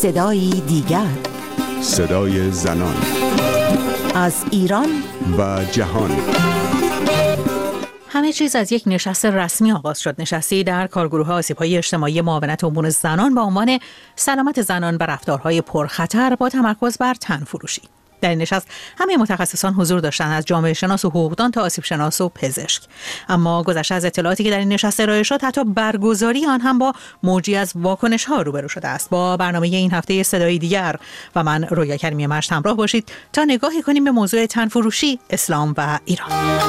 صدایی دیگر، صدای زنان از ایران و جهان. همه چیز از یک نشست رسمی آغاز شد. نشستی در کارگروه آسیب‌های اجتماعی معاونت امور زنان با عنوان سلامت زنان و رفتارهای پرخطر با تمرکز بر تن‌فروشی. در این نشست همه متخصصان حضور داشتند، از جامعه شناس و حقوقدان تا آسیب شناس و پزشک. اما گذشته از اطلاعاتی که در این نشست ارائه شد، حتی برگزاری آن هم با موجی از واکنش‌ها روبرو شده است. با برنامه این هفته صدای دیگر و من رویا کریمی مشت همراه باشید تا نگاهی کنیم به موضوع تن‌فروشی، اسلام و ایران.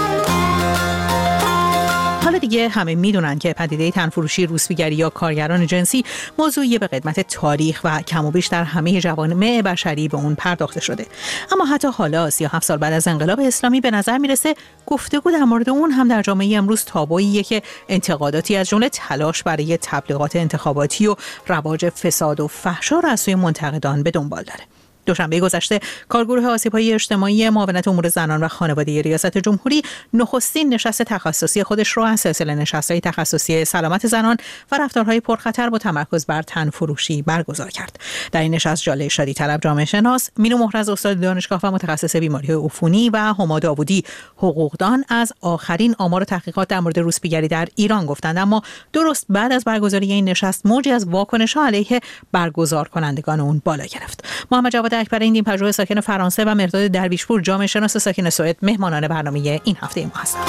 حالا دیگه همه میدونن که پدیده تن‌فروشی، روسپیگری یا کارگران جنسی موضوعی به قدمت تاریخ و کم و بیش در همه جوامع بشری به اون پرداخته شده. اما حتی حالا 37 سال بعد از انقلاب اسلامی به نظر میرسه گفتگو در مورد اون هم در جامعه امروز تابوییه که انتقاداتی از جمله تلاش برای تبلیغات انتخاباتی و رواج فساد و فحشا را از سوی منتقدان به دنبال داره. دوشنبه گذشته کارگروه آسیب‌های اجتماعی معاونت امور زنان و خانواده ریاست جمهوری نخستین نشست تخصصی خودش را از سلسله نشست‌های تخصصی سلامت زنان و رفتارهای پرخطر با تمرکز بر تن‌فروشی برگزار کرد. در این نشست جاله شادی طلب جامعه شناس، مینو محرز استاد دانشگاه و متخصص بیماری‌های عفونی و هما داوودی حقوقدان از آخرین آمار تحقیقات در مورد روسپیگری در ایران گفتند. اما درست بعد از برگزاری این نشست موجی از واکنش‌ها علیه برگزار کنندگان اون بالا گرفت. محمد جواد اکبری این پژوه ساکن فرانسه و مرداد درویشپور جامعه شناس ساکن سوئد مهمانان برنامه این هفته ما هستند.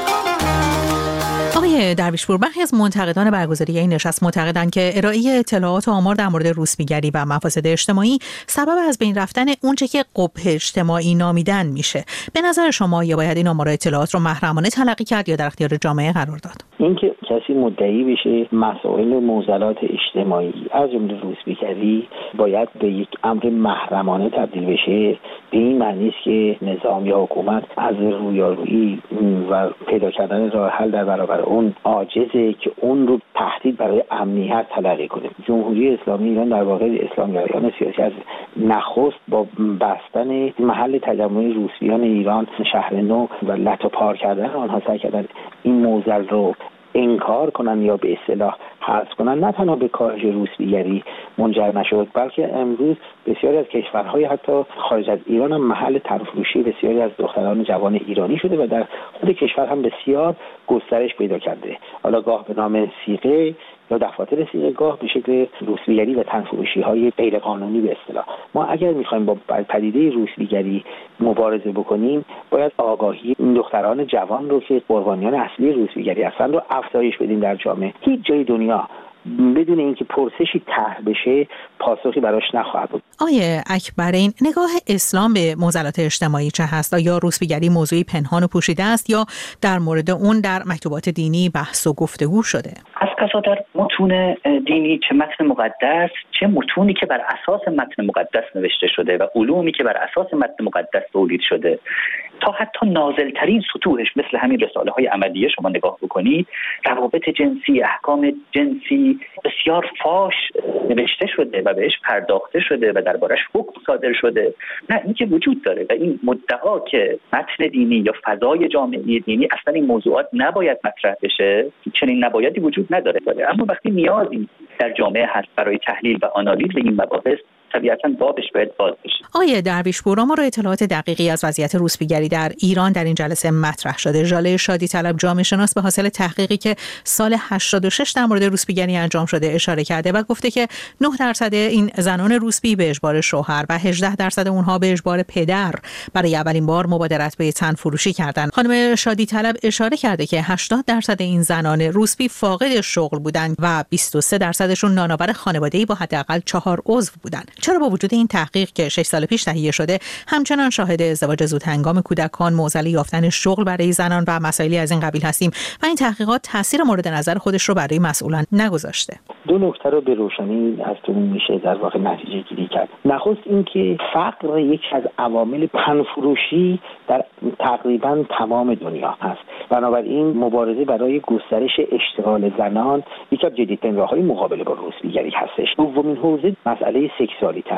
آقای درویشپور، برخی از منتقدان برگزاری این نشست معتقدند که ارائه اطلاعات و آمار در مورد روسپیگری و مفاسد اجتماعی سبب از بین رفتن اونچه که قبح اجتماعی نامیدن میشه. به نظر شما یا باید این آمار و اطلاعات رو محرمانه تلقی کرد یا در اختیار جامعه قرار داد؟ اینکه کسی مدعی بشه مسائل معضلات اجتماعی از جمله روسپیگری باید به یک امر محرمانه تبدیل بشه، به این معنی است که نظام یا حکومت از رویارویی و پیدا کردن راه حل در برابر اون عاجزه که اون رو تهدید برای امنیت تلقی کنه. جمهوری اسلامی ایران در واقع اسلامیان سیاسی از نخست با بستن محل تجمع روسپیان ایران شهر نو و لطوپار کردن آنها سعی کردن این معضل رو انکار کنن یا به اصطلاح حذف کنن. نه تنها به کاهش روسپیگری منجر نشد، بلکه امروز بسیاری از کشورهای حتی خارج از ایران هم محل تن‌فروشی بسیاری از دختران جوان ایرانی شده و در خود کشور هم بسیار گسترش پیدا کرده. حالا گاه به نام صیغه یا دفاتر صیغه، گاه به شکل روسپیگری و تن‌فروشی‌های غیرقانونی به اصطلاح. ما اگر می‌خوایم با پدیده روسپیگری مبارزه بکنیم، باید آگاهی این دختران جوان رو که قربانیان اصلی روسپیگری هستند رو افزایش بدیم در جامعه. هیچ جای دنیا بدون اینکه پرسشی طرح بشه پاسخی براش نخواهد بود. آیه اکبرین، نگاه اسلام به معضلات اجتماعی چه هست؟ یا روسپیگری موضوعی پنهان و پوشیده است یا در مورد اون در مکتوبات دینی بحث و گفتگو شده؟ از قضا در متون دینی، چه متن مقدس چه متونی که بر اساس متن مقدس نوشته شده و علومی که بر اساس متن مقدس تولید شده، تا حتی نازلترین سطوحش مثل همین رساله های عملیه شما نگاه بکنید، روابط جنسی، احکام جنسی بسیار فاش نوشته شده و بهش پرداخته شده و دربارش حکم صادر شده. نه، این که وجود داره و این مدعا که متن دینی یا فضای جامعه دینی اصلا این موضوعات نباید مطرح بشه، چنین نبایدی وجود نداره. اما وقتی نیازی در جامعه هست برای تحلیل و آنالیز این مباحث، طبیعتاً بابش باید باز بشه. آقای درویشپور، ما را اطلاعات دقیقی از وضعیت روسپیگری در ایران در این جلسه مطرح شده. جاله شادی طلب جامعه شناس به حاصل تحقیقی که سال 86 در مورد روسپیگری انجام شده اشاره کرده و گفته که 9% این زنان روسپی به اجبار شوهر و 18% اونها به اجبار پدر برای اولین بار مبادرت به تن‌فروشی کردند. خانم شادی طلب اشاره کرده که 80% این زنان روسپی فاقد شغل بودند و 23%شون نانآور خانواده‌ای با حداقل 4 عضو بودند. چرا با وجود این تحقیق که 6 سال پیش تهیه شده همچنان شاهد ازدواج زودهنگام کودکان، معضل یافتن شغل برای زنان و مسائلی از این قبیل هستیم و این تحقیقات تاثیر مورد نظر خودش رو برای مسئولان نگذاشته؟ دو نکته رو به روشنی از اون میشه در واقع نتیجه گیری کرد. نخست اینکه فقر یکی از عوامل تن‌فروشی در تقریبا تمام دنیا هست. بنابراین مبارزه برای گسترش اشتغال زنان یکی از جدیدترین راه‌های مقابله با روسپیگری هستش. دومین حوزه مسئله سکسوالیته است.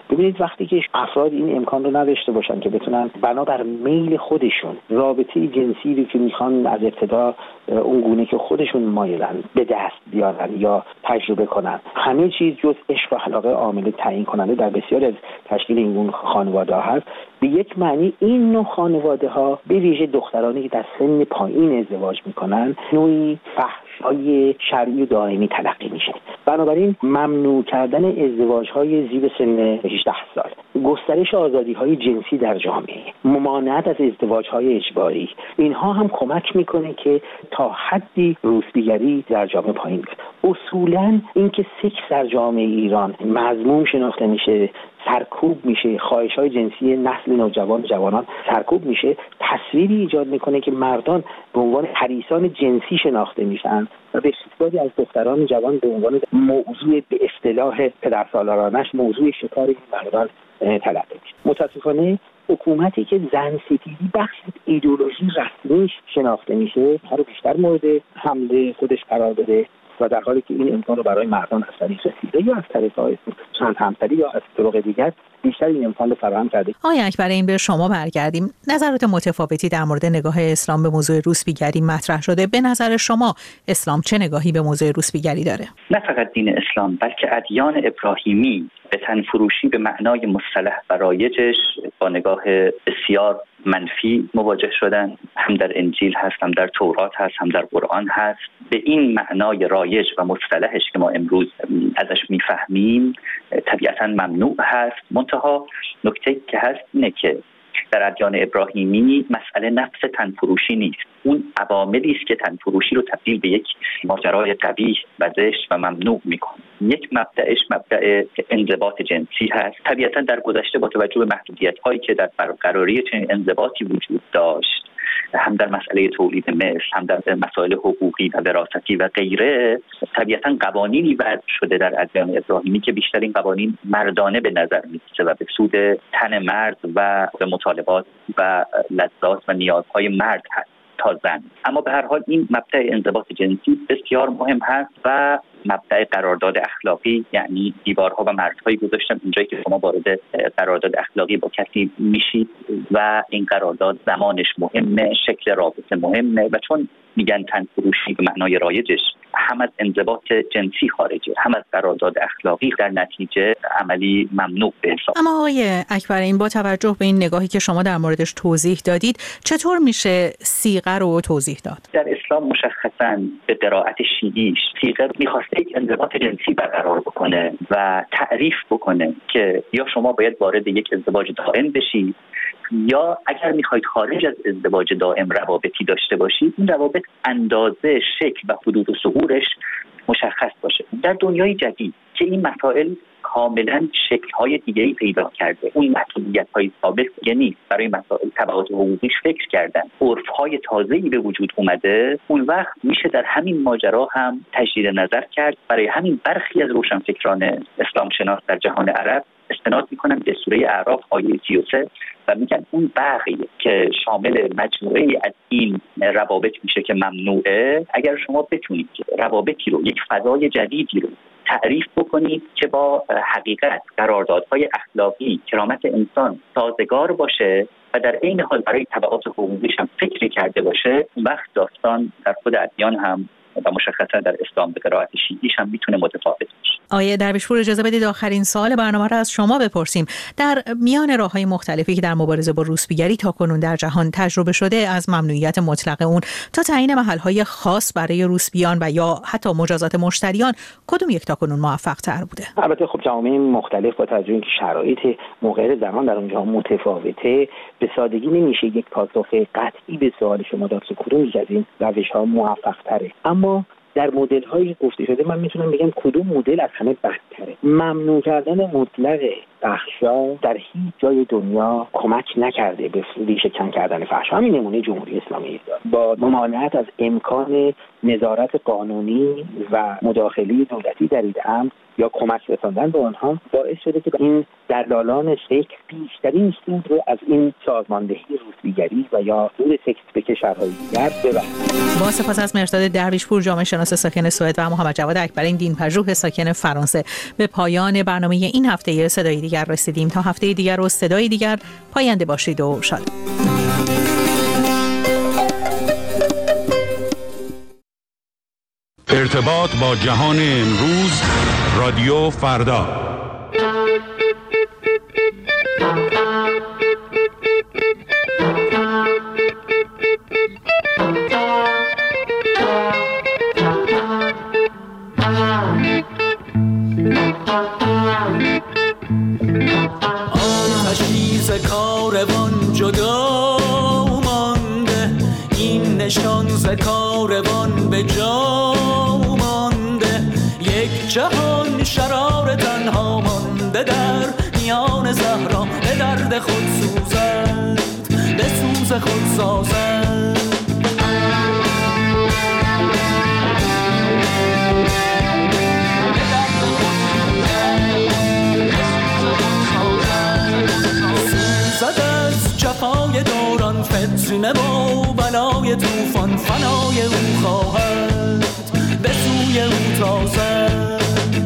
ببینید وقتی که افراد این امکان رو نداشته باشن که بتونن بنابر میل خودشون رابطه جنسی رو که میخوان از ابتدا اون گونه که خودشون مایلن به دست بیارن یا تجربه کنن، همه چیز جز عشق و علاقه عامل تعیین کننده در بسیاری از تشکیل این خانواده‌ها هست. به یک معنی این نوع خانواده‌ها به ویژه دخترانی که در سن پایین ازدواج میکنن نوعی فحش‌های شرعی و دائمی تلقی میشه. بنابراین ممنوع کردن ازدواج‌های زیر سن 18 سال، گسترش آزادی‌های جنسی در جامعه، ممانعت از ازدواج‌های اجباری، اینها هم کمک میکنه که تا حدی روسبیگری در جامعه پایین بیاد. اصولاً اینکه سکس در جامعه ایران مذموم شناخته میشه، سرکوب میشه، خواهش‌های جنسی نسل نوجوان جوانان سرکوب میشه، تصویری ایجاد میکنه که مردان به عنوان حریصان جنسی شناخته میشن و بسیاری از دختران جوان به عنوان موضوع به اصطلاح پدرسالارانش موضوع شکار این مردان تلقی میشه. متاسفانه حکومتی که زن ستیزی بخش ایدئولوژی رسمیش شناخته میشه هر بیشتر مورد حمله خودش قرار بده و در حالی که این امکان رو برای مردان از طریق رسیده یا از طریق چند همسری یا از طرق دیگر بیشتر این امکان رو فراهم کرده. آقای اکبر، این به شما برگردیم. نظرات متفاوتی در مورد نگاه اسلام به موضوع روسبیگری مطرح شده. به نظر شما اسلام چه نگاهی به موضوع روسبیگری داره؟ نه فقط دین اسلام بلکه ادیان ابراهیمی به تنفروشی به معنای مصطلح و رایجش با نگاه بسیار منفی مواجه شدن. هم در انجیل هست، هم در تورات هست، هم در قرآن هست. به این معنای رایج و مصطلحش که ما امروز ازش میفهمیم طبیعتاً ممنوع هست. منتها نکته که هست اینه که در ادیان ابراهیمی مسئله نفس تنفروشی نیست. اون عواملی است که تنفروشی رو تبدیل به یک ماجرای قبیح و زشت و ممنوع میکنه. یک مبدأش مبدأ انضباط جنسی هست. طبیعتاً در گذشته با توجه به محدودیت‌هایی که در برقراری چنین انضباطی وجود داشت، هم در مسئله تولید مثل، هم در مسائل حقوقی و وراثتی و غیره، طبیعتاً قوانینی وضع شده در ادیان ابراهیمی که بیشتر این قوانین مردانه به نظر می‌رسه و به سود تن مرد و به مطالبات و لذات و نیازهای مرد هست تا زن. اما به هر حال این مبدأ انضباط جنسی بسیار مهم هست و مبدأ قرارداد اخلاقی، یعنی دیوارها و مرزهایی گذاشتن اونجایی که شما وارد قرارداد اخلاقی با کسی میشید و این قرارداد زمانش مهمه، شکل رابطه مهمه و چون میگن تنفروشی به معنای رایجش هم از انضباط جنسی خارجه هم از قرارداد اخلاقی، در نتیجه عملی ممنوع به حساب. اما آقای اکبر، این با توجه به این نگاهی که شما در موردش توضیح دادید، چطور میشه صیغه رو توضیح داد؟ در اسلام مشخصاً به قرائت شیعیش صیغه میخواسته یک انضباط جنسی برقرار بکنه و تعریف بکنه که یا شما باید وارد یک ازدواج دائم بشید یا اگر میخواید خارج از ازدواج دائم روابطی داشته باشید، این روابط اندازه، شکل و حدود و ظهورش مشخص باشه. در دنیای جدید که این مسائل کاملا شکل‌های دیگه‌ای پیدا کرده، اون محدودیت‌های ثابت دیگه نیست، برای مسائل تبعات حقوقیش فکر کردن، عرف‌های تازه‌ای به وجود اومده، اون وقت میشه در همین ماجرا هم تجدید نظر کرد. برای همین برخی از روشنفکران اسلام شناس در جهان عرب استناد میکنن به سوره اعراف آیه 33 و میگن اون بقیه که شامل مجموعه از این روابط میشه که ممنوعه، اگر شما بتونید روابطی رو، یک فضای جدیدی رو تعریف بکنید که با حقیقت، قراردادهای اخلاقی، کرامت انسان سازگار باشه و در عین حال برای تبعات حقوقیش هم فکر کرده باشه، اون وقت داستان در خود ادیان هم و مشخصا در اسلام به قرائت شیعیش هم میتونه متفاوت باشه. آیه درویشپور، اجازه بدید آخرین سوال برنامه را از شما بپرسیم. در میان راه‌های مختلفی که در مبارزه با روسبیگری تاکنون در جهان تجربه شده، از ممنوعیت مطلق اون تا تعیین محل‌های خاص برای روسبیان و یا حتی مجازات مشتریان، کدوم یک تاکنون موفق‌تر بوده؟ البته خب جوامع مختلف با توجه به اینکه شرایط موقعیت زمان در اونجا متفاوته، به سادگی نمیشه یک پاسخ قطعی به سوال شما داد که کدوم از این روش‌ها موفق‌تره. اما در مدل‌هایی گفته شده من میتونم بگم کدوم مدل از همه بدتره. ممنوع کردن مطلق فحشا در هیچ جای دنیا کمک نکرده به ریشه کن کردن فحشا. همین نمونه جمهوری اسلامی ایران با ممانعت از امکان نظارت قانونی و مداخله دولتی در این امر یا کمک رساندن به آنها باعث شده که این دلالان سکس بیشترین سود رو از این سازماندهی روسبیگری و یا سود سکس به کشورهای دیگر ببرند. با سپاس از مهرداد درویشپور، جامعه شناس ساکن سوئد، و محمد جواد اکبر، این دین پژوه ساکن فرانسه. به پایان برنامه این هفته صدای دیگر رسیدیم. تا هفته دیگر و صدای دیگر، پاینده باشید و شاد. ارتباط با جهان امروز، رادیو فردا. آتشی ز کاروان جدا مانده، این نشان ز کاروان به جا مانده. یک جهان شرار تنها مانده در میان صحرا، به درد خود سوزد، به سوز خود سازد. سوزد از جفای دوران، فتنه و بلای طوفان، فنای او خواهد، به سوی او تازد.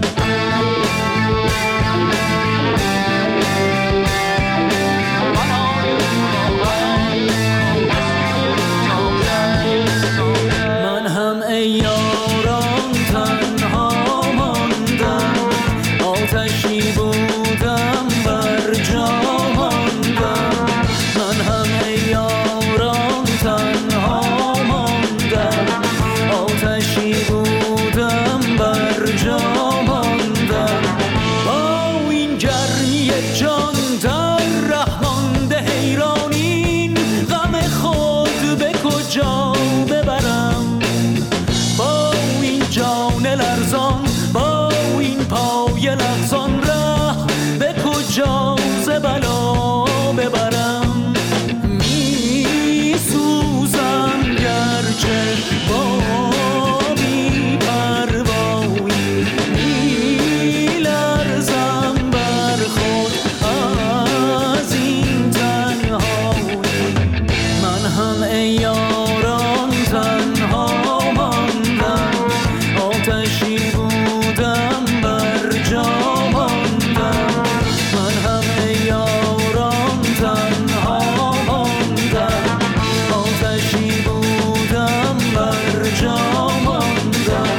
من هم ای یاران تنها ماندم، آتشی بودم بر جا ماندم. من هم ای یاران تنها ماندم، آتشی بودم بر جا ماندم. با این گرمی جان در ره مانده، حیران این غم خود به کجا ببرم. با این جان لرزان، با این پای لغزان، ره به کجا ز بلا ببرم. می سوزم گرچه با بی پروایی، می لرزم بر خود از این تنهایی. من هم ای یاران تنها ماندم، آتشی بودم بر جا ماندم. من هم ای یاران تنها ماندم، آتشی بودم بر جا ماندم.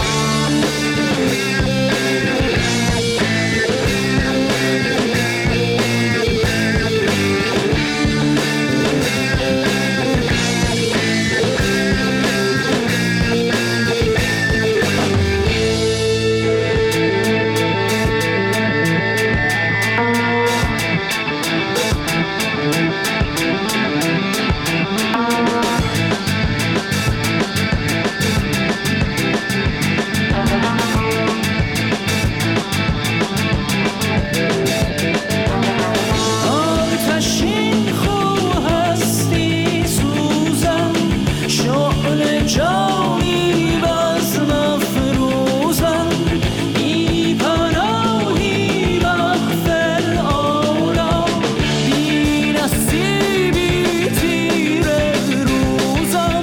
آتشین خو هستی سوزم، شعله جانی بز مفروزم. بی پناهی مغفر آرام، بی نصیبی تیر روزم.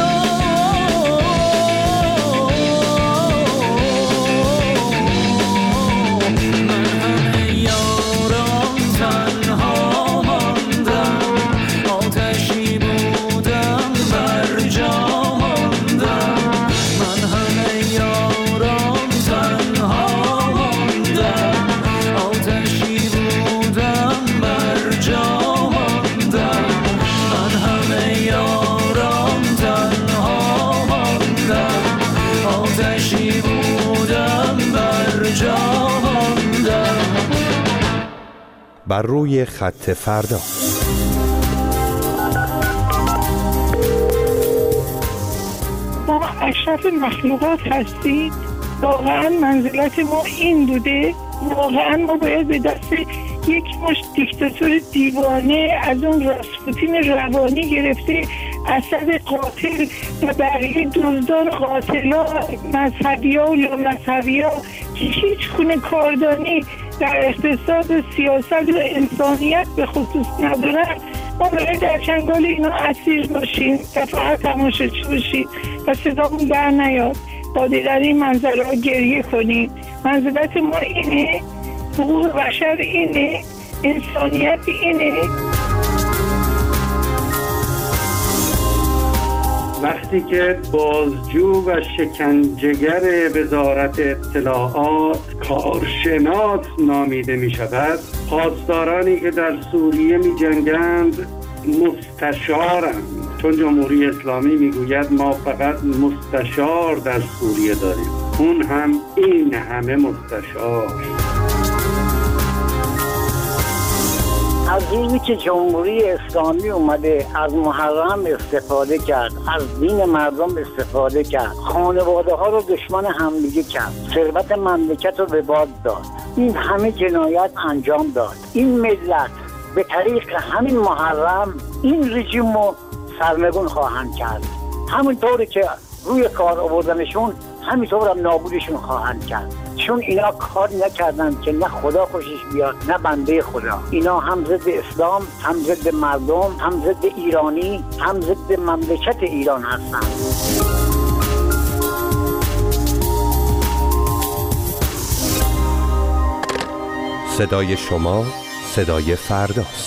من هم ای یاران تنها ماندم، آتشی بودم بر جا ماندم. من هم ای یاران تنها ماندم، آتشی بودم بر جا ماندم. من هم ای یاران تنها ماندم، آتشی بودم بر جا ماندم. بر روی خط فردا. ما اشرف مخلوقات هستیم. واقعا منزلت ما این بوده. واقعا ما باید به دست یک مش دیکتاتور دیوانه، از اون راسپوتین روانی گرفته اسد قاتل و بقیه دزدان قاتلا، مذهبی ها و لامذهبی ها که هیچ گونه کاردانی در اقتصاد و سیاست و انسانیت به خصوص ندارن، ما باید در چنگال اینا اسیر باشیم و فقط تماشاچی باشیم و صدامون بر نیاد. باید در این منظره ها گریه کنیم منزلت ما اینه، حقوق بشر اینه، انسانیت اینه. وقتی که بازجو و شکنجهگر وزارت اطلاعات کارشناس نامیده می شود، پاسدارانی که در سوریه می جنگند مستشارند، چون جمهوری اسلامی می گوید ما فقط مستشار در سوریه داریم، اون هم این همه مستشار. از روزی که جمهوری اسلامی اومده از محرم استفاده کرد، از دین مردم استفاده کرد، خانواده ها رو دشمن همدیگه کرد، ثروت مملکت رو به باد داد، این همه جنایت انجام داد، این ملت به طریق همین محرم این رژیم رو سرنگون خواهند کرد. همونطوری که روی کار آوردنشون همینطور هم نابودشون خواهند کرد، چون اینا کار نکردن که نه خدا خوشش بیاد نه بنده خدا. اینا هم ضد اسلام، هم ضد مردم، هم ضد ایرانی، هم ضد مملکت ایران هستن. صدای شما صدای فرداست.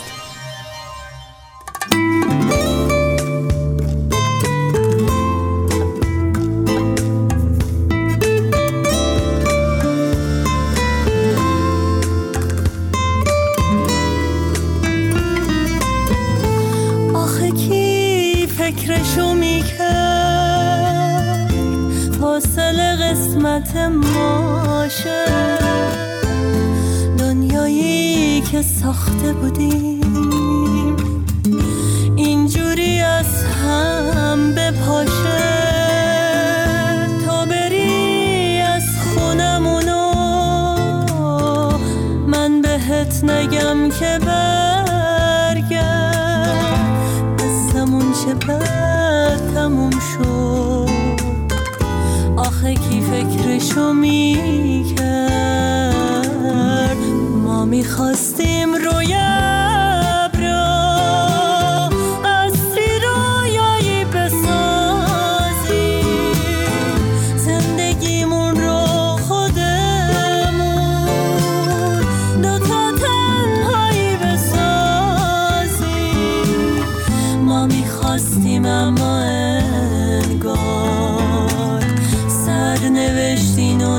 فکرشو میکرد فاصله قسمت ماشه، دنیایی که ساخته بودیم اینجوری از هم بپاشه. تا بری از خونمونو من بهت نگم که برگرد، دستمون چه بد تموم شد. آخه کی فکرشو میکرد ما میخواستیم روی ابرا قصری رویایی بسازیم، زندگیمون رو خودمون دوتا تنهایی بسازیم. ما میخواستیم اما انگار سرنوشتین و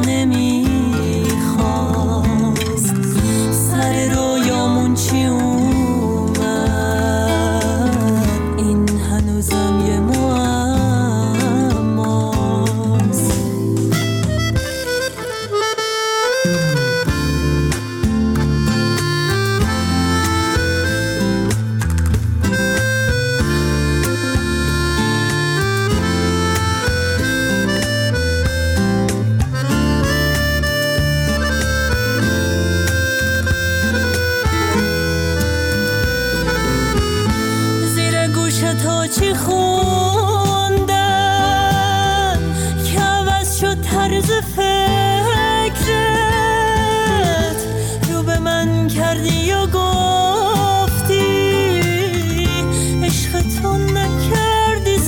نمیخواست. سر رویامون چی اومد این هنوزم یه معماست. تا چی خوندن که عوض شد طرز فکرت، رو به من کردی و گفتی عشقتون نکردی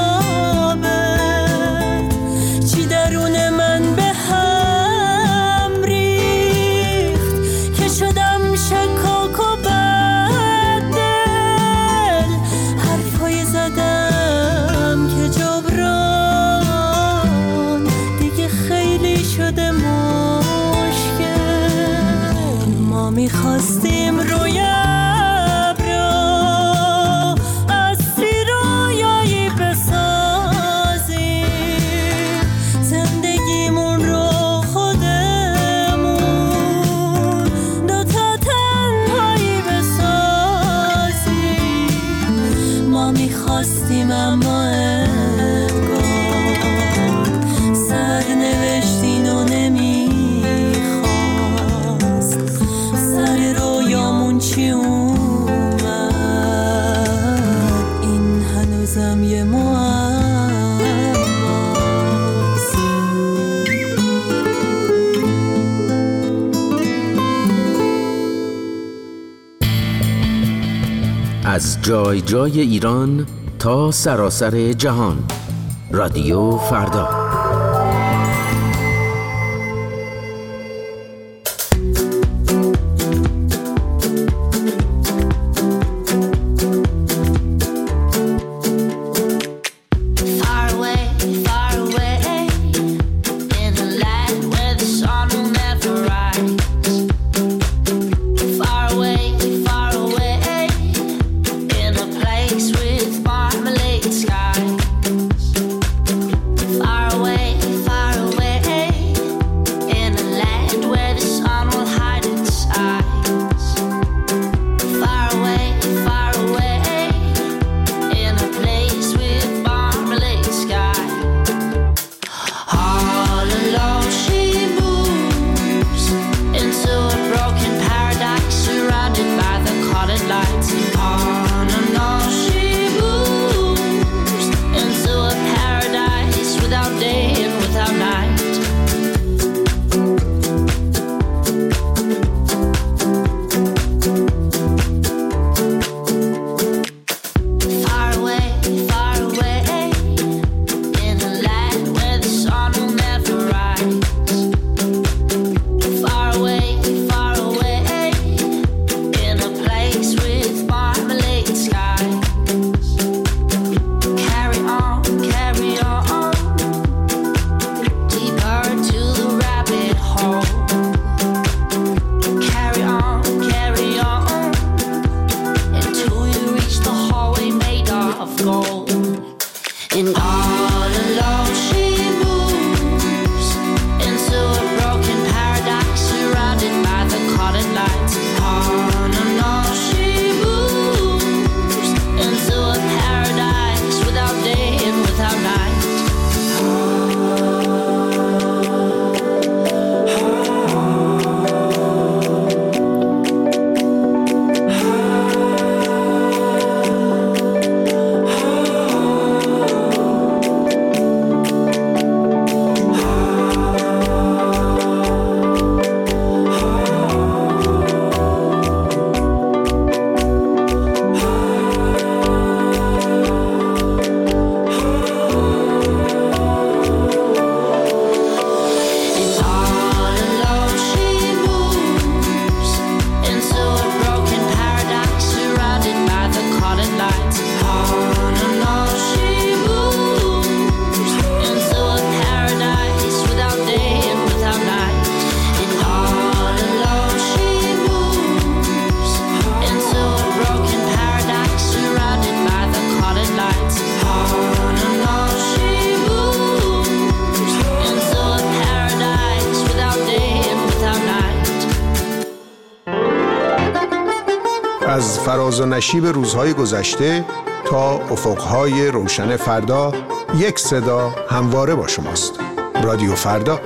ثابت. چی درون من به هم ریخت که شدم شکاک و زدم که جبران دیگه خیلی شده مشکل. ما میخواستیم روی ابرا قصری رویایی بسازیم، زندگیمون رو خودمون دوتا تنهایی بسازیم. ما میخواستیم اما انگار سرنوشتین و نمیخواست. سر رویامون چی اومد این هنوزم یه معماست. از جای جای ایران تا سراسر جهان، رادیو فردا. فراز و نشیب روزهای گذشته تا افقهای روشن فردا، یک صدا همواره با شماست. رادیو فردا.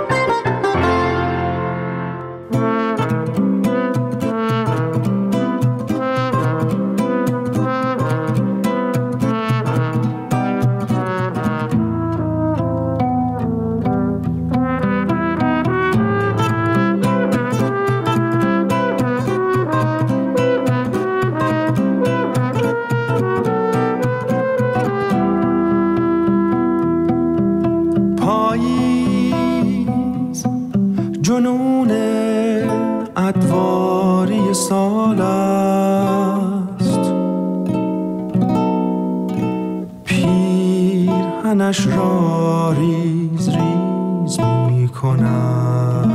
جنون ادواری سال است، پیرهنش را ریز ریز می کند.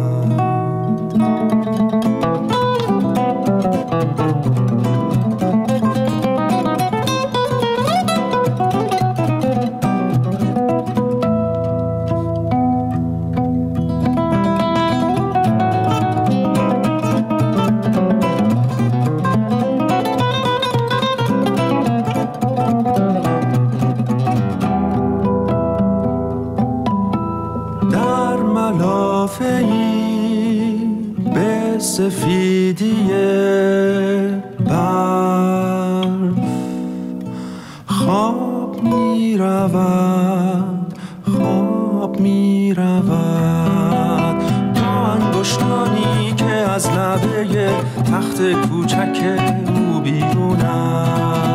سفیدی برف خواب می رود، خواب می رود با انگشتانی که از لبه تخت کوچک او بیرون است.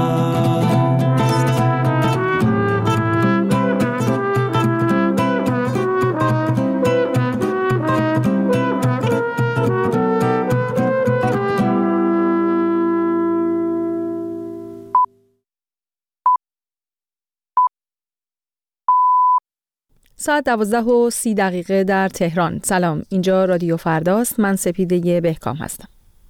ساعت 12:30 در تهران. سلام، اینجا رادیو فرداست. من سپیده بهکام هستم.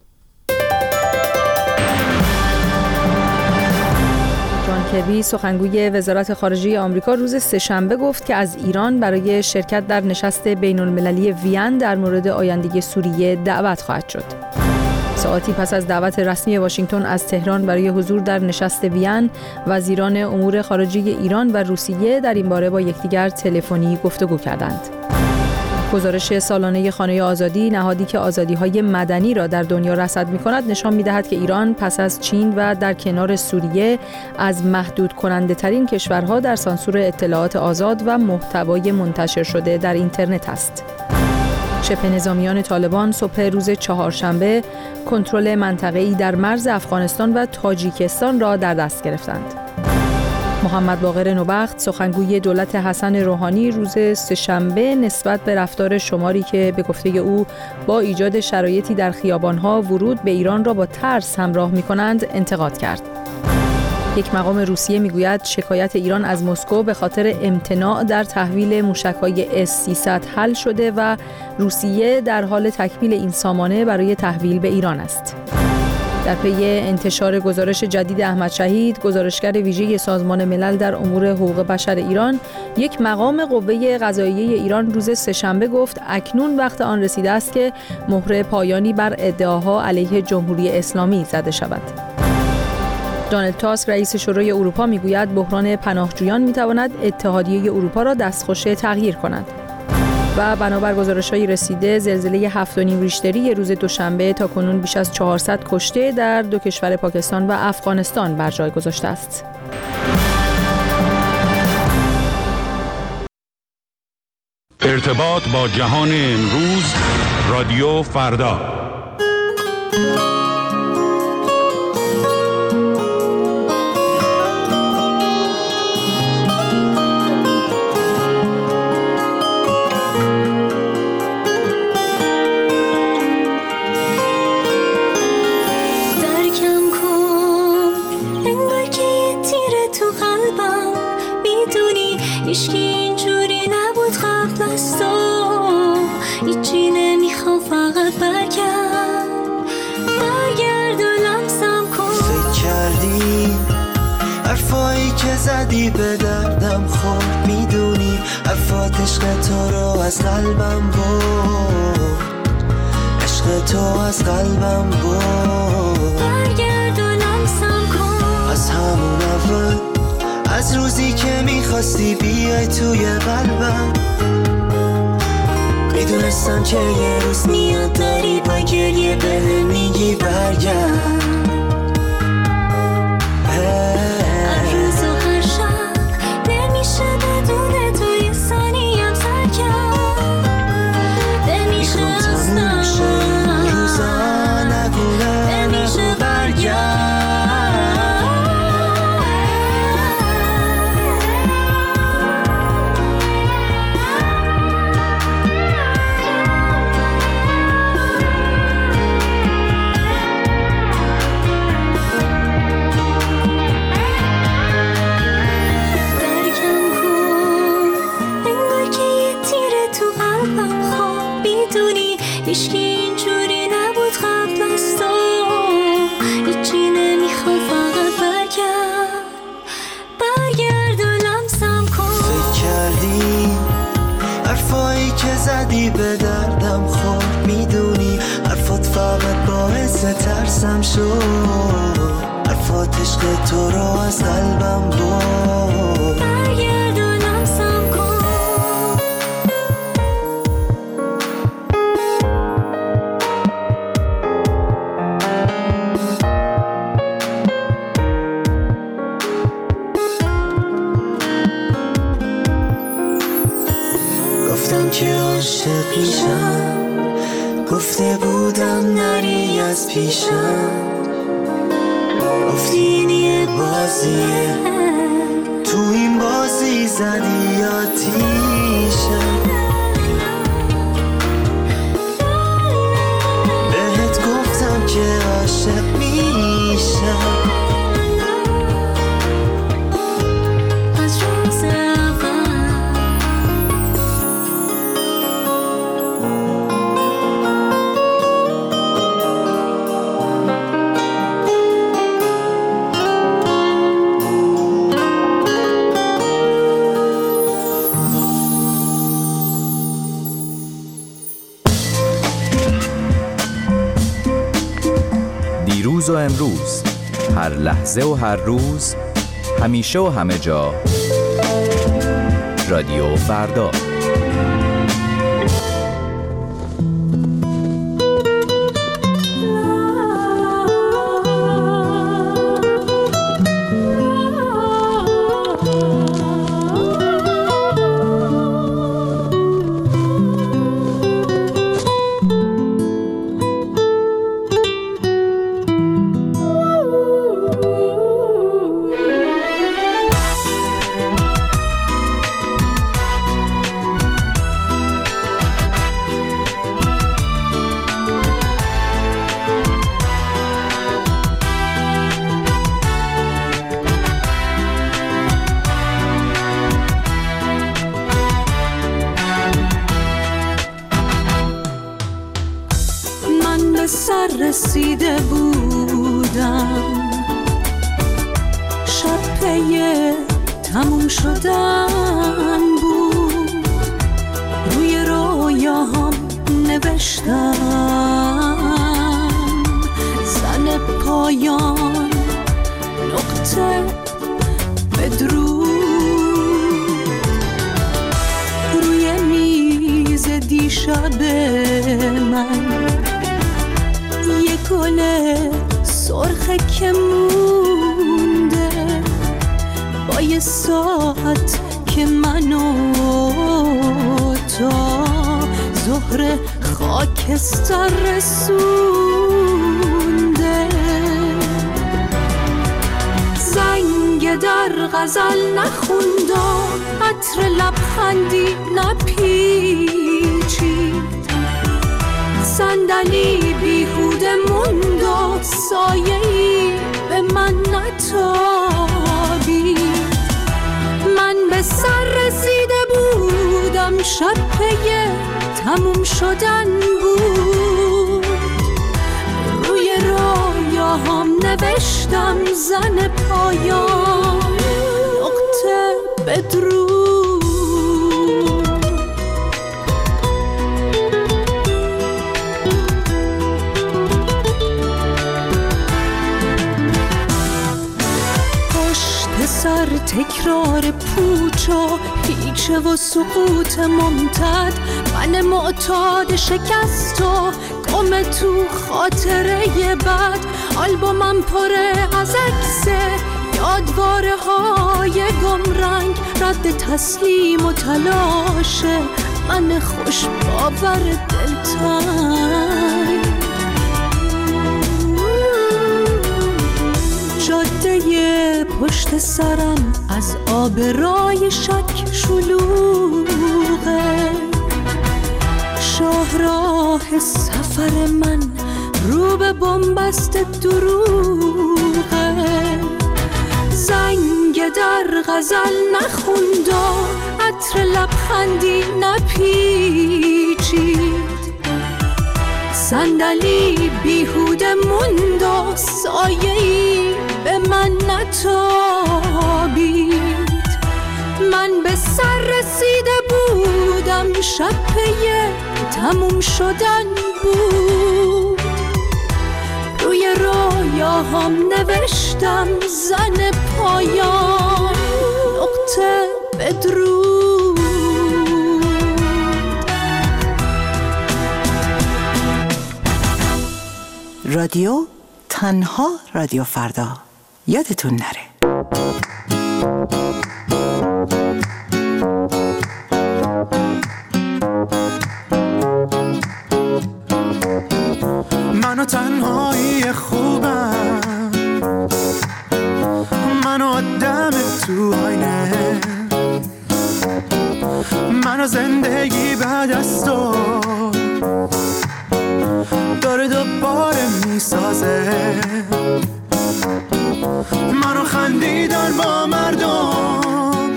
جان کربی سخنگوی وزارت خارجه آمریکا روز سه‌شنبه گفت که از ایران برای شرکت در نشست بین‌المللی وین در مورد آینده سوریه دعوت خواهد شد. ساعتی پس از دعوت رسمی واشنگتن از تهران برای حضور در نشست وین، وزیران امور خارجه ایران و روسیه در این باره با یکدیگر تلفنی گفتگو کردند. گزارش سالانه خانه آزادی، نهادی که آزادی‌های مدنی را در دنیا رصد می‌کند، نشان می‌دهد که ایران پس از چین و در کنار سوریه از محدود کننده ترین کشورها در سانسور اطلاعات آزاد و محتوای منتشر شده در اینترنت است. شبه نظامیان طالبان صبح روز چهارشنبه کنترل منطقه‌ای در مرز افغانستان و تاجیکستان را در دست گرفتند. محمد باقر نوبخت سخنگوی دولت حسن روحانی روز سه‌شنبه نسبت به رفتار شماری که به گفته او با ایجاد شرایطی در خیابان‌ها ورود به ایران را با ترس همراه می‌کنند انتقاد کرد. یک مقام روسیه میگوید شکایت ایران از مسکو به خاطر امتناع در تحویل موشک‌های S-300 حل شده و روسیه در حال تکمیل این سامانه برای تحویل به ایران است. در پی انتشار گزارش جدید احمد شهید، گزارشگر ویژه سازمان ملل در امور حقوق بشر ایران، یک مقام قوه قضاییه ایران روز سه‌شنبه گفت اکنون وقت آن رسیده است که مهر پایانی بر ادعاها علیه جمهوری اسلامی زده شود. دونالد تاسک رئیس شورای اروپا میگوید بحران پناهجویان میتواند اتحادیه اروپا را دستخوش تغییر کند. و بنابر گزارش‌های رسیده زلزله 7.5 ریشتری روز دوشنبه تاکنون بیش از 400 کشته در دو کشور پاکستان و افغانستان بر جای گذاشته است. ارتباط با جهان امروز، رادیو فردا. هیچکی اینجوری نبود قبل از تو، هیچی نمیخوام فقط برگرد و لمسم کن. فکر کردی حرفایی که زدی به دردم خورد، میدونی حرفات عشق تو رو از قلبم برد، عشق تو از قلبم برد. از همون اول، از روزی که میخواستی بیای توی قلبم. میدونستم که یه روز میاد داری با گریه بهم میگی برگرد. هر روز و هر شب دل میشه بدون تو یه ثانیم سر کرد. دل میشه اصلا روزا نگو برگرد. هیچکی اینجوری نبود قبل از تو، هیچی نمیخواد فقط برگرد و لمسم کن. فکر کردی حرفایی که زدی به دردم خورد، میدونی حرفات فقط باعث ترسم شد، حرفات عشق تو رو از قلبم برد. برگرد و لمسم کن. که عاشق میشم، گفته بودم نری از پیشم، گفتی این یه بازیه، تو این بازی زدی آتیشم. بهت گفتم که عاشق میشم، دیروز و امروز، هر لحظه و هر روز، همیشه و همه جا، رادیو فردا. رسیده بودم، شب پی تموم شدن بود، روی رویاهام نوشتم زن پایان نقطه بدرود. روی میز دیشب من یه گل سرخه که مونده، با یه ساعت که منو تا ظهر خاکستر رسونده. زنگ در غزل نخوندم، عطر لبخندی نپیچید، صندلی بیهوده موند و سایه‌ای به من نتابید. من به سر رسیده بودم، شب پی تموم شدن بود، روی رویاهام نوشتم زن پایان نقطه بدرود. و سقوط ممتد، من معتاد شکست و گم تو خاطره بد. آلبومم پره از عکسه یادواره های گمرنگ، رد تسلیم و تلاشه من خوش باور دلتنگ. جاده پشت سرم از آبرای شک شلوغه، شاهراه سفر من رو به بنبست دروغه. زنگ در غزل نخوند و عطر لبخندی نپیچید، صندلی بیهوده موند و سایه‌ای به من نتابید. من به سر رسیده بودم، شبه تموم شدن بود. روی رویاهام نوشتم زن پایان نقطه بدرود. رادیو تنها رادیو فردا، یادتون نره. منو تنهایی خوبم، منو آدم تو آینه، منو زندگی بعد از تو داره دوباره میسازه. منو خندیدن با مردم،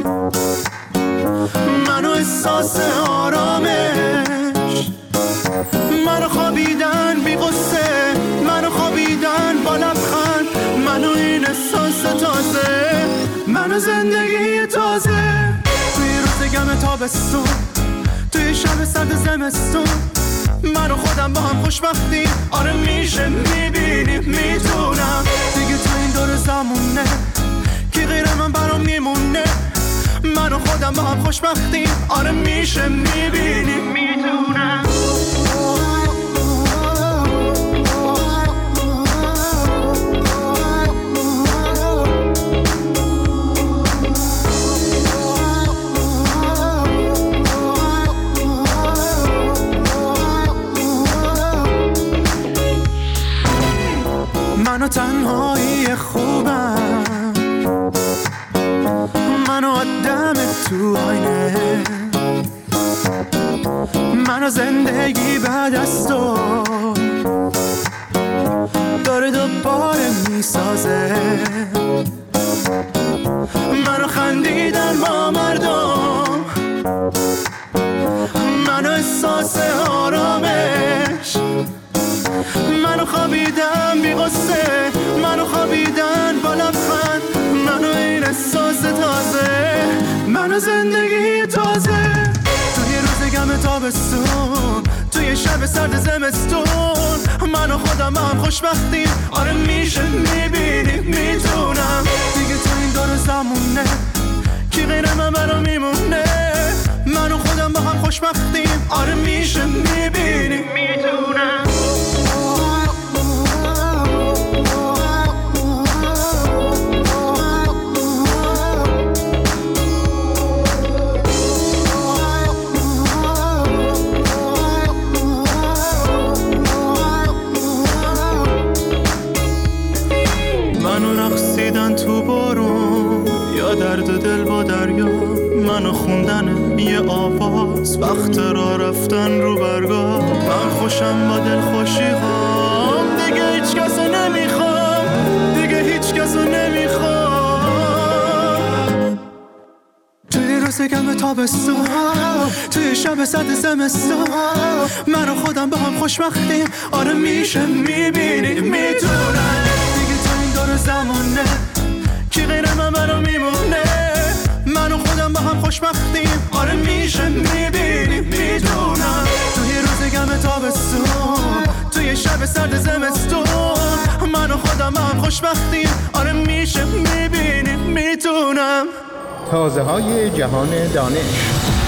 منو احساس آرامش، منو خوابیدن بی غصه، منو خوابیدن با لبخند، منو این احساس تازه، منو زندگی تازه. توی روز گم تابستون، توی شب سرد زمستون، من و خودم با هم خوشبختیم. آره میشه میبینیم میتونم دیگه تو این دور زمونه کی غیر من برام میمونه. من و خودم با هم خوشبختیم. آره میشه میبینیم میتونم. منو تنهایی خوبم، منو آدم تو آینه، منو زندگی بعد از تو داره دوباره میسازه. منو خندیدن با مردم، منو احساس آرامش، منو خوابیدم بی غصه، منو خوابیدن با لبخند، منو این احساس تازه، منو زندگی تازه. توی روز گم تابستون، توی شب سرد زمستون، منو خودم هم خوشبختیم. آره میشه میبینیم میتونم دیگه تو این دور زمونه کی غیر من برام میمونه. منو خودم با هم خوشبختیم. آره میشه میبینیم میتونم. تو بارون یا درد دل با دریا، منو خوندن یه آواز، وقت را رفتن رو برگاه. من خوشم با دل خوشی هام، دیگه هیچ کسو نمیخوام، دیگه هیچ کسو نمیخوام. توی روز گم تابستون، توی شب سرد زمستون، منو خودم با هم خوشبختیم. آره میشه میبینیم میتونم دیگه تو این دور زمونه کی غیر من برام میمونه. من و خودم با هم خوشبختیم. آره میشه میبینیم میدونم توی روز گم تابستون، توی شب سرد زمستون، من و خودم با هم خوشبختیم. آره میشه میبینیم میدونم. تازه‌های جهان دانش.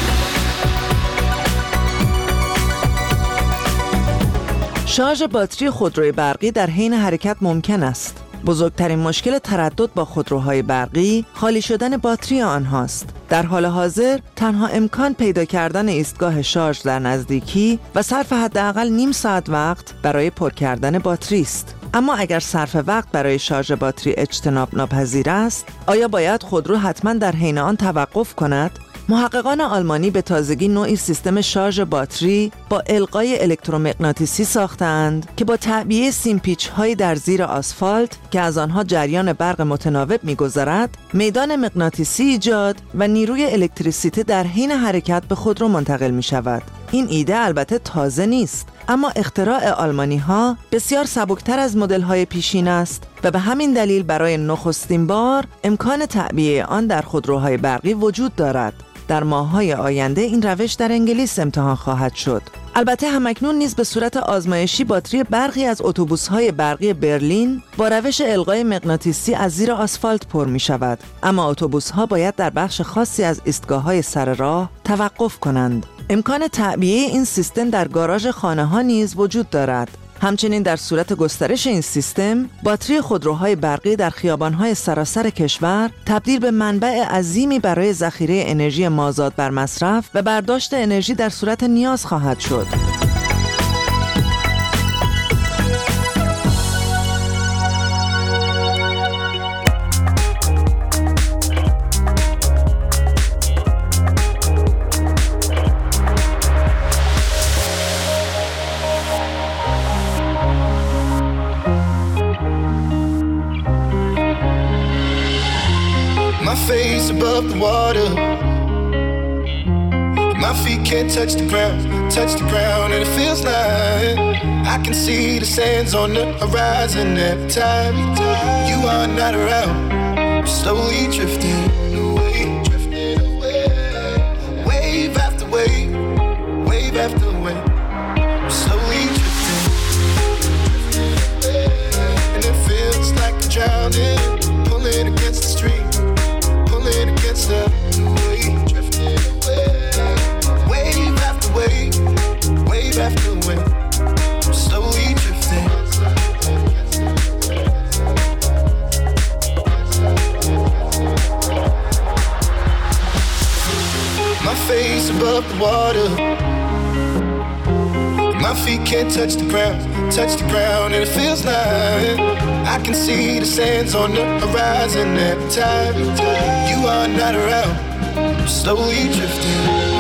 شارژ باتری خودروی برقی در حین حرکت ممکن است. بزرگترین مشکل تردد با خودروهای برقی خالی شدن باتری آنهاست. در حال حاضر تنها امکان پیدا کردن ایستگاه شارژ در نزدیکی و صرف حداقل نیم ساعت وقت برای پر کردن باتری است. اما اگر صرف وقت برای شارژ باتری اجتناب ناپذیر است، آیا باید خودرو حتما در حین آن توقف کند؟ محققان آلمانی به تازگی نوعی سیستم شارژ باتری با القای الکترومغناطیسی ساختند که با تعبیه سیمپیچ‌های در زیر آسفالت که از آنها جریان برق متناوب می‌گذرد، میدان مغناطیسی ایجاد و نیروی الکتریسیته در حین حرکت به خودرو منتقل می‌شود. این ایده البته تازه نیست، اما اختراع آلمانی‌ها بسیار سبکتر از مدل‌های پیشین است و به همین دلیل برای نخستین بار امکان تعبیه آن در خودروهای برقی وجود دارد. در ماه‌های آینده این روش در انگلیس امتحان خواهد شد. البته همکنون نیز به صورت آزمایشی باتری برخی از اتوبوس‌های برقی برلین با روش القای مغناطیسی از زیر آسفالت پر می‌شود، اما اتوبوس‌ها باید در بخش خاصی از ایستگاه‌های سر راه توقف کنند. امکان تعبیه این سیستم در گاراژ خانه‌ها نیز وجود دارد. همچنین در صورت گسترش این سیستم، باتری خودروهای برقی در خیابان‌های سراسر کشور تبدیل به منبع عظیمی برای ذخیره انرژی مازاد بر مصرف و برداشت انرژی در صورت نیاز خواهد شد. Face above the water, my feet can't touch the ground, and it feels like I can see the sands on the horizon every time you are not around. I'm slowly drifting away, wave after wave, wave after wave. I'm slowly drifting, and it feels like I'm drowning, pulling against the stream. Against the wave, drifting away, wave after wave, wave after wave, I'm slowly drifting. My face above the water, my feet can't touch the ground, and it feels like I can see the sands on the horizon every time you are not around. I'm slowly drifting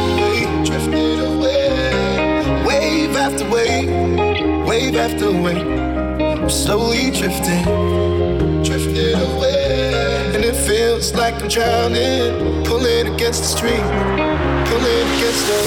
away, wave after wave, wave after wave. I'm slowly drifting away, and it feels like I'm drowning, pulling against the stream, pulling against the.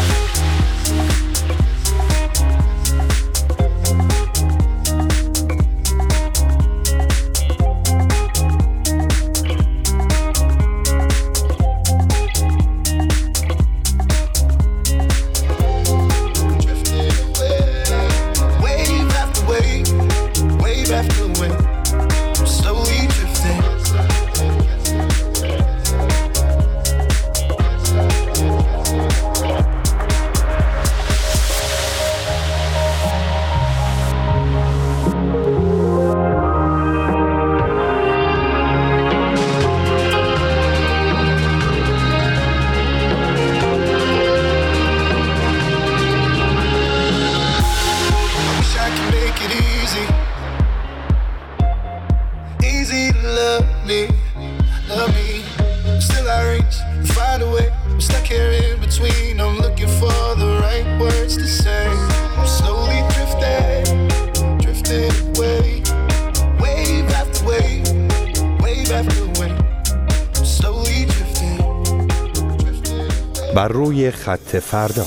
بر روی خط فردا.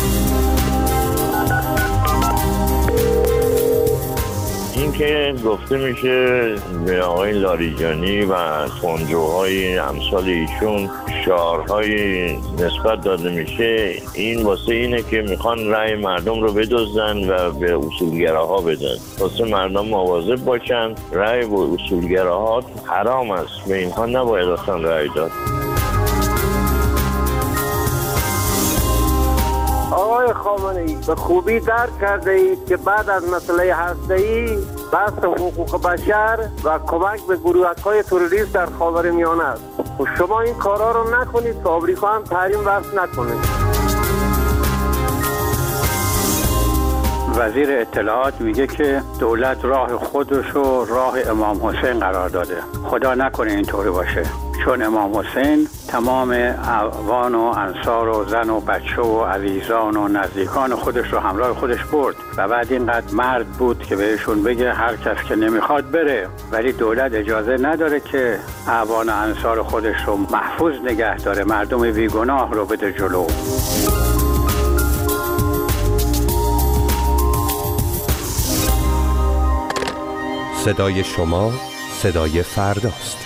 این که گفته میشه به آقای لاریجانی و خسروهای امثال ایشون شعارهای نسبت داده میشه، این واسه اینه که میخوان رأی مردم رو بدزدن و به اصولگراها بدن، واسه مردم مواظب باشن. رأی به اصولگراها حرام است، به اینها نباید اصلا رأی داد. خامنه‌ای به خوبی درک کرده اید که بعد از مسئله هسته‌ای بحث حقوق بشر و کمک به گروه‌های تروریست در خاورمیانه است. و شما این کارا رو نکنید که آمریکا هم تحریم وضع نکنه. وزیر اطلاعات میگه که دولت راه خودش رو راه امام حسین قرار داده. خدا نکنه اینطوری باشه، چون امام حسین تمام اعوان و انصار و زن و بچه و عزیزان و نزدیکان خودش رو همراه خودش برد و بعد اینقدر مرد بود که بهشون بگه هر کس که نمیخواد بره، ولی دولت اجازه نداره که اعوان و انصار خودش رو محفوظ نگه داره، مردم بیگناه رو بده جلو. صدای شما صدای فرداست.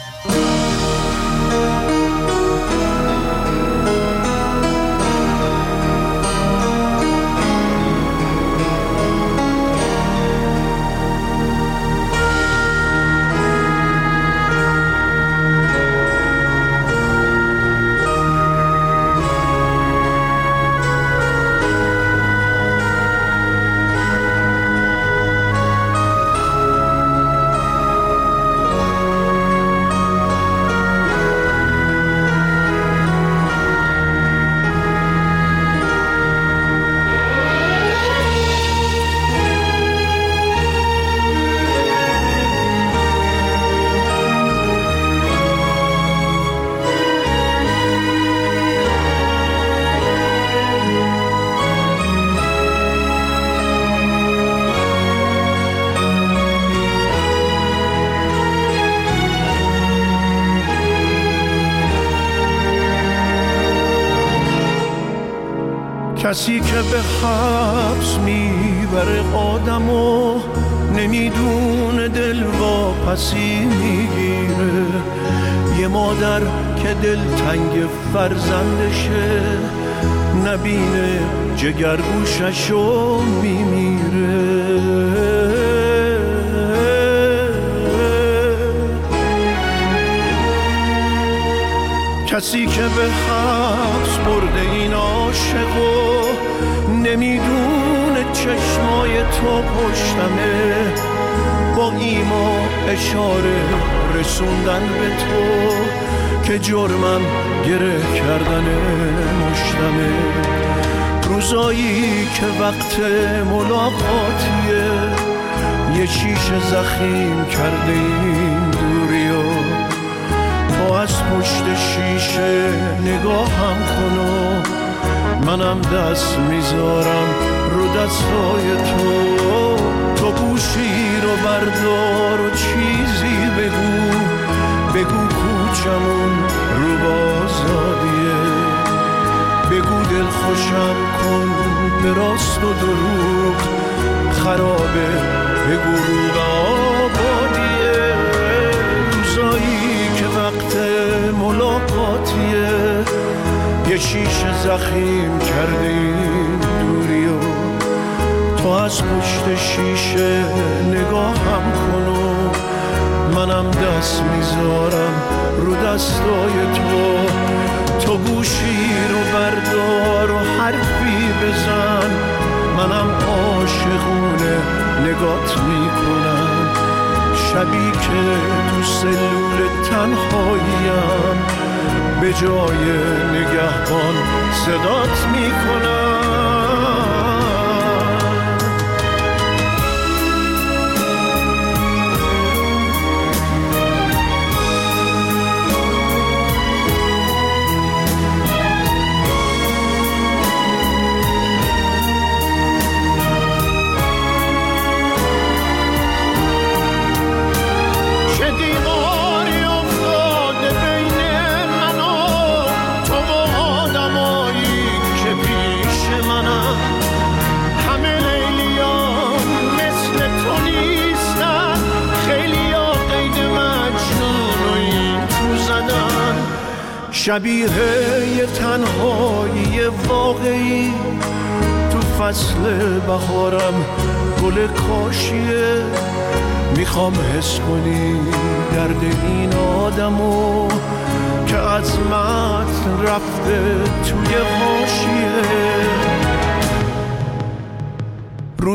کسی که به حبس میبره آدمو نمیدونه دل واپسی میگیره. یه مادر که دلتنگ فرزندشه نبینه جگرگوششو میمیره. کسی که به حبس برده این عاشقو نمیدونه چشمای تو پشتمه، با ایما اشاره رسوندن به تو که جرمم گره کردن مشتمه. روزایی که وقت ملاقاتیه یه شیشه زخیم کرده این دوریو، تو از پشت شیشه نگاهم کن و منم دست میذارم رو دستای تو. تو گوشی رو بردار و چیزی بگو کوچمون رو بازادیه. بگو دل خوشم کن به راست و دروغ خرابه، بگو رو آبادیه. روزایی که وقت ملاقاتیه یه شیشه زخیم کرده این دوریو، تو از پشت شیشه نگاهم کن و منم دست میذارم رو دستای تو. تو گوشی رو بردار و حرفی بزن، منم عاشقونه نگات میکنم. شبی که تو سلول تنهاییم به جای نگهبان صدات میکنم. شبیه یه تنهایی واقعی تو فصل بهارم گل کاشیه. میخوام حس کنی درد این آدمو که از متن رفته توی حاشیه.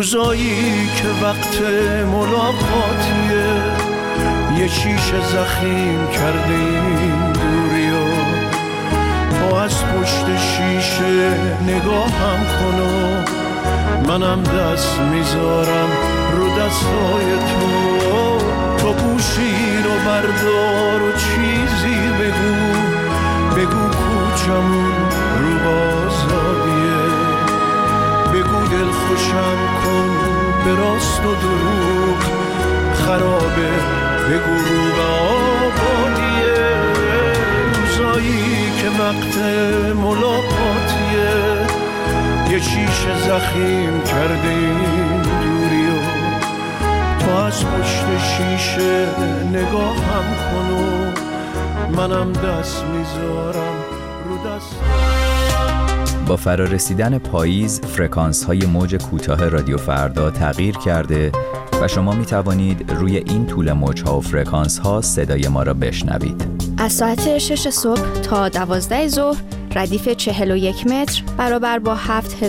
روزایی که وقت ملاقاتیه، یه شیشه زخیم کرده این دوریا. تو از پشت شیشه نگاهم کن و منم دست میذارم رو دستای تو. تو گوشی رو بردار و چیزی بگو کوچمون رو بازاریه. بگو دل خوشم کن به راست و دروغ خرابه، بگو رو به آبادیه. روزایی که وقت ملاقاتیه، یه شیشه زخیم کرده این دوریو. تو از پشت شیشه نگاهم کن و منم دست میذارم رو دست. با فرارسیدن پاییز فرکانس های موج کوتاه رادیو فردا تغییر کرده و شما می توانید روی این طول موج ها و فرکانس ها صدای ما را بشنوید. از ساعت 6 صبح تا 12 ظهر ردیف 41 متر برابر با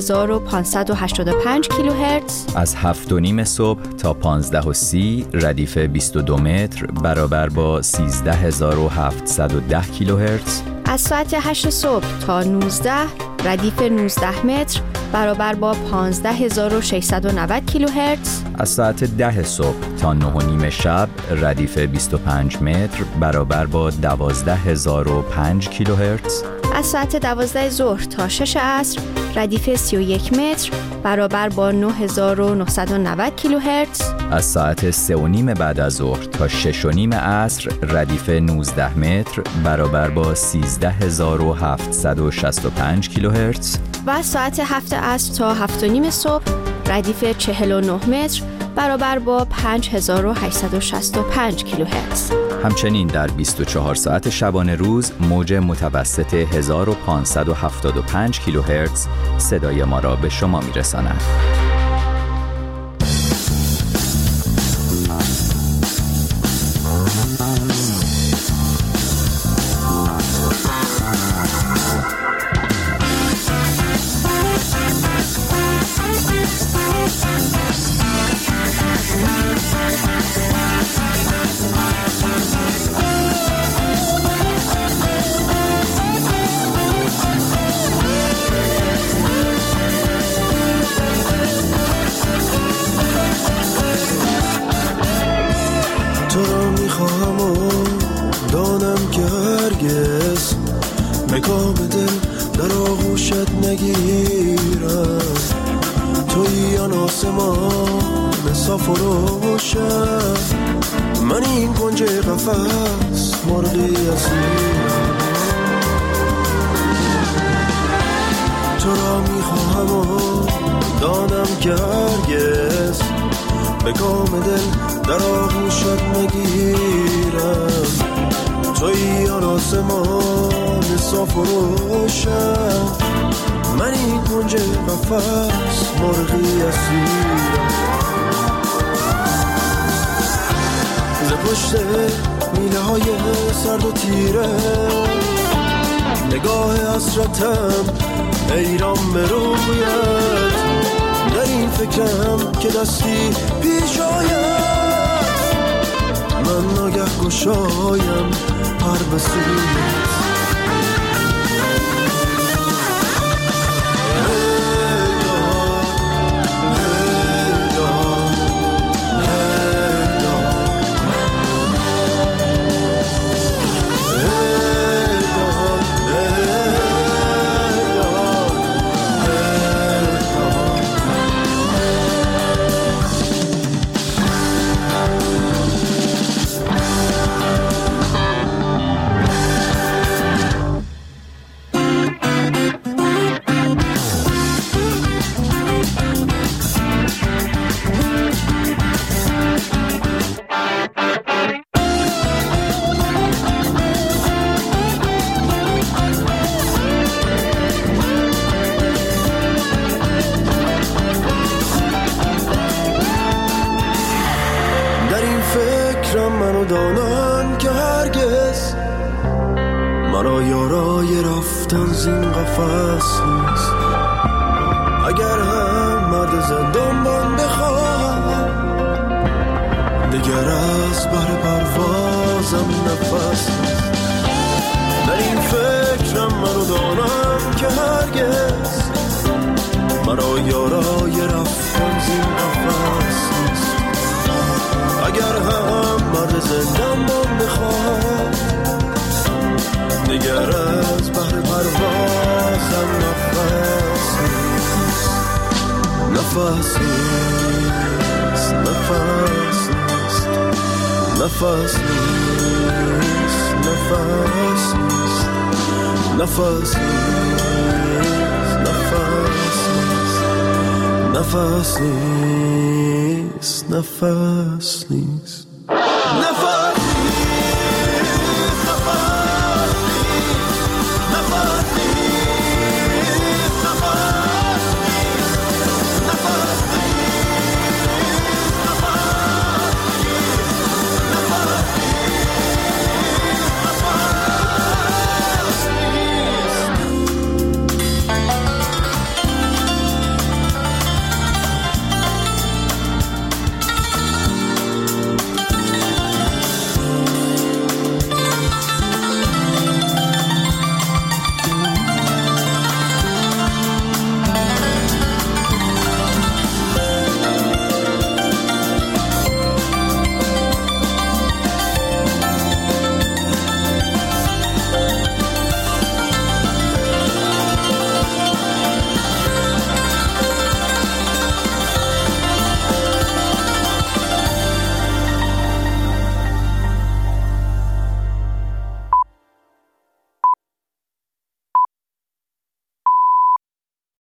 7585 کیلوهرتز. از 7:30 صبح تا 15:30 ردیف 22 متر برابر با 13710 کیلوهرتز. از ساعت 8 صبح تا 19 ردیف 19 متر برابر با 15690 کیلوهرتز. از ساعت 10 صبح تا 9:30 شب ردیف 25 متر برابر با 12005 کیلوهرتز. از ساعت 12 ظهر تا 6 عصر ردیف 31 متر برابر با 9990 کیلوهرتز. از ساعت 3:30 بعد از ظهر تا 6:30 عصر ردیف 19 متر برابر با 13765 کیلوهرتز. و از ساعت 7 عصر تا 7:30 صبح ردیف 49 متر برابر با 5865 کیلوهرتز. همچنین در 24 ساعت شبانه روز موج متوسط 1575 کیلوهرتز صدای ما را به شما میرساند. مکام دل در آغوشت نگیرم، توی آن آسمان صاف و روشن، من این کنج قفس مرغی اسیرم. تو را میخواهم و دانم که هرگز مکام دل در آغوشت نگیرم، توی آن آسمان صاف و روشن، من این کنج قفس مرغی اسیرم. ز پشت میله های سرد و تیره نگاه حسرتم حیران به رویت، در این فکرم که دستی پیش آید، من ناگه گشایم هر بسویت. منو دانم که هرگز مرا یارای رفتن زین قفس نیست، اگر هم مرد زندان بان نفس نیست نفس نیست نفس نیست نفس نیست نفس نیست نفس نیست نفس نیست نفس